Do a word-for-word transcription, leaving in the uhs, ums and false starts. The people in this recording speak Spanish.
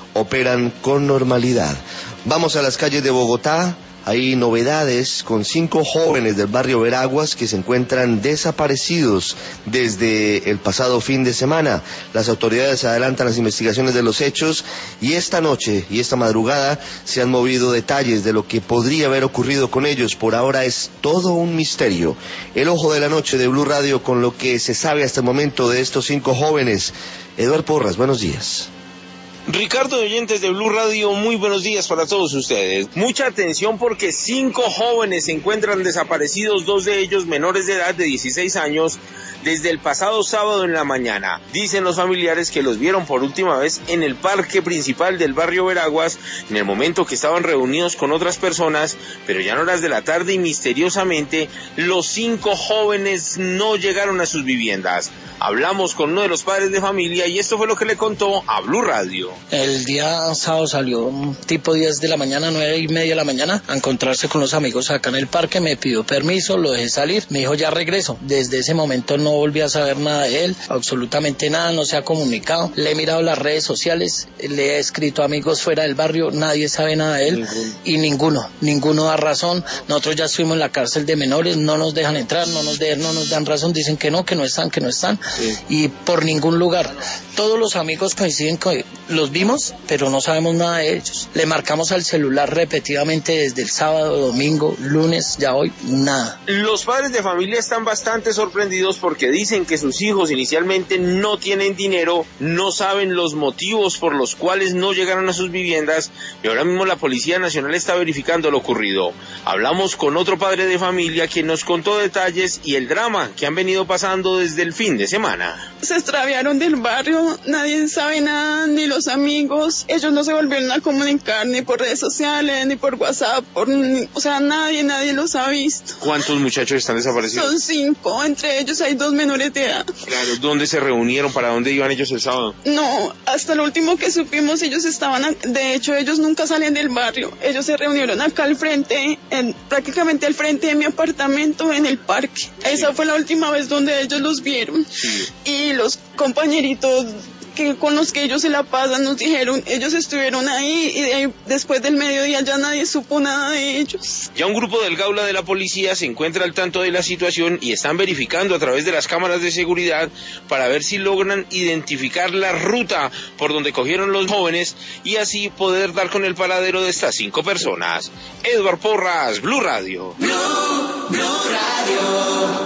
operan con normalidad. Vamos a las calles de Bogotá. Hay novedades con cinco jóvenes del barrio Veraguas que se encuentran desaparecidos desde el pasado fin de semana. Las autoridades adelantan las investigaciones de los hechos y esta noche y esta madrugada se han movido detalles de lo que podría haber ocurrido con ellos. Por ahora es todo un misterio. El ojo de la noche de Blue Radio con lo que se sabe hasta el momento de estos cinco jóvenes. Eduardo Porras, buenos días. Ricardo de oyentes de Blue Radio, muy buenos días para todos ustedes. Mucha atención porque cinco jóvenes se encuentran desaparecidos, dos de ellos menores de edad de dieciséis años, desde el pasado sábado en la mañana. Dicen los familiares que los vieron por última vez en el parque principal del barrio Veraguas, en el momento que estaban reunidos con otras personas, pero ya en horas de la tarde y misteriosamente los cinco jóvenes no llegaron a sus viviendas. Hablamos con uno de los padres de familia y esto fue lo que le contó a Blue Radio. El día sábado salió tipo diez de la mañana, nueve y media de la mañana, a encontrarse con los amigos acá en el parque. Me pidió permiso, lo dejé salir, me dijo ya regreso. Desde ese momento no volví a saber nada de él, absolutamente nada, no se ha comunicado. Le he mirado las redes sociales, le he escrito a amigos fuera del barrio, nadie sabe nada de él. Ninguno. Y ninguno, ninguno da razón. Nosotros ya estuvimos en la cárcel de menores, no nos dejan entrar, no nos, de, no nos dan razón, dicen que no, que no están, que no están. Sí. Y por ningún lugar. Todos los amigos coinciden que los vimos, pero no sabemos nada de ellos. Le marcamos al celular repetidamente desde el sábado, domingo, lunes, ya hoy, nada. Los padres de familia están bastante sorprendidos porque dicen que sus hijos inicialmente no tienen dinero, no saben los motivos por los cuales no llegaron a sus viviendas y ahora mismo la Policía Nacional está verificando lo ocurrido. Hablamos con otro padre de familia quien nos contó detalles y el drama que han venido pasando desde el fin de semana. Se extraviaron del barrio, nadie sabe nada, ni los amigos, ellos no se volvieron a comunicar ni por redes sociales, ni por WhatsApp, por, o sea, nadie, nadie los ha visto. ¿Cuántos muchachos están desaparecidos? Son cinco, entre ellos hay dos menores de edad. Claro, ¿dónde se reunieron? ¿Para dónde iban ellos el sábado? No, hasta lo último que supimos ellos estaban, a, de hecho ellos nunca salen del barrio, ellos se reunieron acá al frente, en, prácticamente al frente de mi apartamento en el parque. Sí. Esa fue la última vez donde ellos los vieron. Sí. Y los compañeritos que con los que ellos se la pasan nos dijeron, ellos estuvieron ahí y de ahí, después del mediodía ya nadie supo nada de ellos. Ya un grupo del Gaula de la policía se encuentra al tanto de la situación y están verificando a través de las cámaras de seguridad para ver si logran identificar la ruta por donde cogieron los jóvenes y así poder dar con el paradero de estas cinco personas. Eduardo Porras, Blue Radio. Blue, Blue Radio.